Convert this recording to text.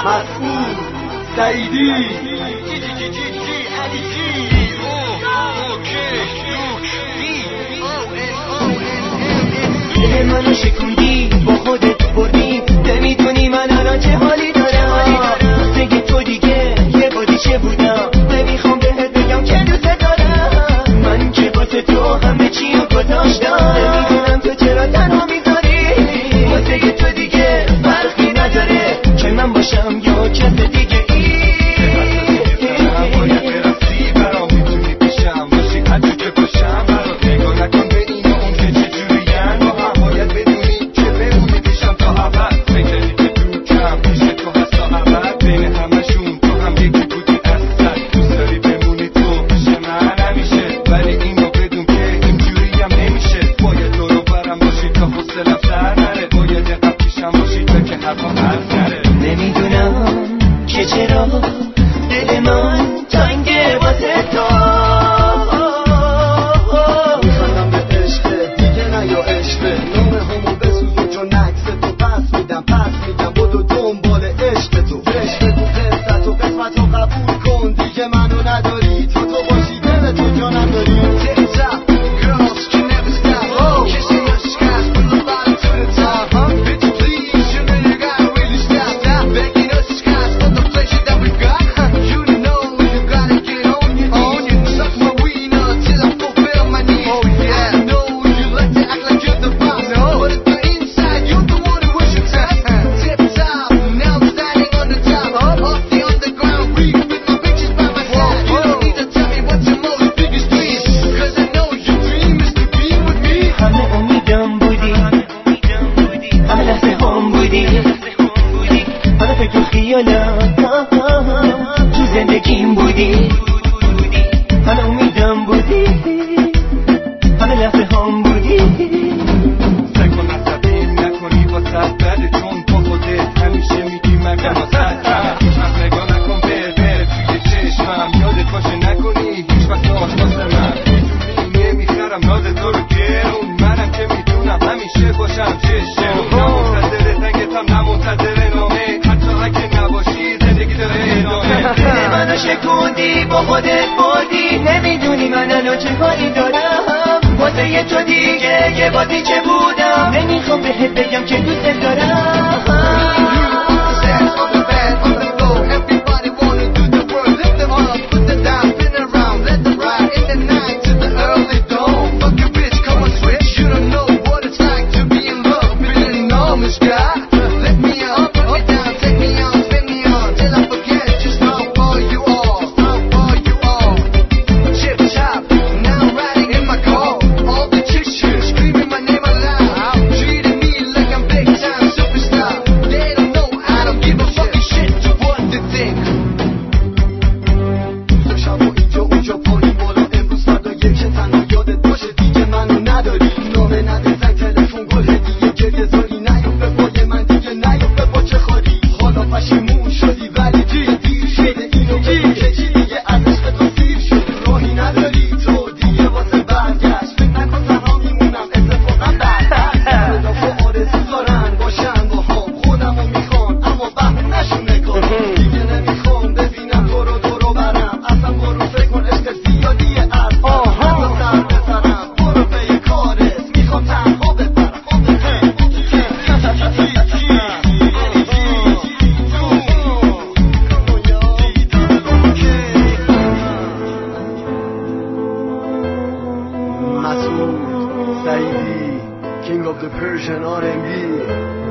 مسعود سعیدی دل منو شکوندی با خودت بردی نمیدونی من الان چه حالی دارم دیگه تو دیگه یه بادی چه بودم نمیخوام بهت بگم که دوست دارم من که واسه تو همه چی رو گذاشتم نمیدونم تو چرا تنها میذاری واسه تو دیگه فرقی نداره که من باشم یا کس دیگه نمیدونم که چرا دل من تنگه واسه تو میخوانم به عشقه دیگه نه یا عشقه نام همو بسوزون چون نکس تو پس میدم بدو دنبال عشق تو عشق تو قصت و قسمت رو قبول کن دیگه منو نداری تو باشی دل تو جانم داری تو زندگیم بودی همه امیدم بودی همه لحظه هم بودی سعی کن عصبی نکنی با بده چون با خودت همیشه میگی من واسه هم نگاه نکن بره توی چشمم یادت باشه نکنی هیچ وقت آش واسه من میدونی نمیخرم ناز تو رو گرون منم که میدونم همیشه باشم چشم نمونتظر تنگتم نمونتظر نامه حتی اگه نباشی زندگی داره ادامه دل منو شکوندی با خودت بردی نمیدونی من الان چه حالی دارم واسه یه تو دیگه یه بازی چه بودم نمیخوام بهت بگم که دوست دارم مسعود سعیدی King of the Persian R&B